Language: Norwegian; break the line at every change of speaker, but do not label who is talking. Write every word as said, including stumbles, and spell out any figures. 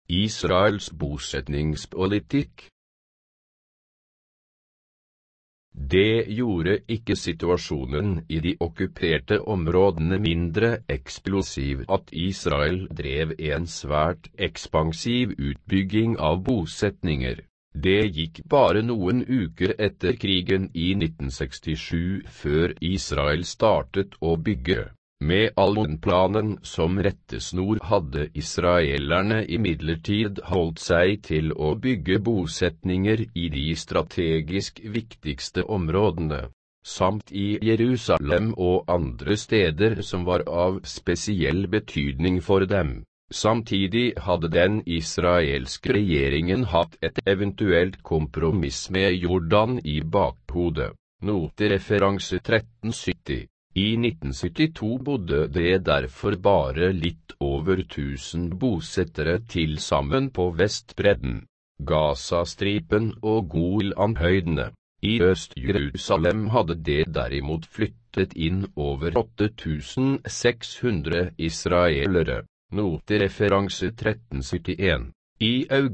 Israels bosetningspolitikk. Det gjorde ikke situasjonen i de okkuperte områdene mindre eksplosiv at Israel drev en svært ekspansiv utbygging av bosetninger. Det gikk bare noen uker etter krigen i nitten sekstisju før Israel startet å bygge. Med Allon-planen som rettesnor hadde israelerne imidlertid holdt seg til å bygge bosetninger i de strategisk viktigste områdene, samt i Jerusalem og andre steder som var av spesiell betydning for dem. Samtidig hadde den israelske regjeringen hatt et eventuelt kompromiss med Jordan i bakhodet. Notereferanse tretten sytti. I nitten syttito bodde det derfor bare litt over tusen bosettere til sammen på Vestbredden, Gazastripen og Golanhøydene. I Øst-Jerusalem hadde det derimot flyttet inn over åtte tusen seks hundre israelere. Notereferanse tretten syttien. I august